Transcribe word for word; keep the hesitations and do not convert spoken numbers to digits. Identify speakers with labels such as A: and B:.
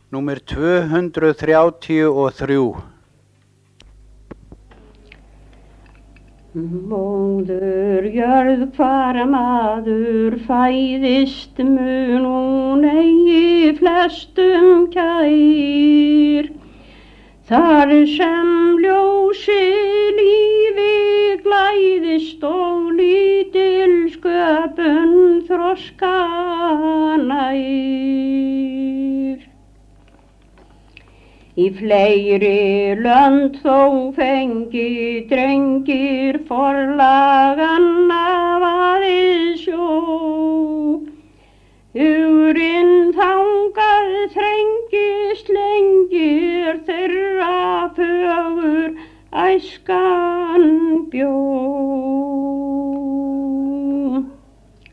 A: Númer tvö hundruð þrjátíu og þrjú.
B: Móður jörð hvar maður fæðist mun hún eigi flestum kær. Þar sem ljósi lífi glæðist og lítil sköpun þroska nær. Í fleiri lönd þó fengi drengir forlagan af aðeins sjó. Hugurinn þangað þrengist lengir þeirra fögur æskan bjó.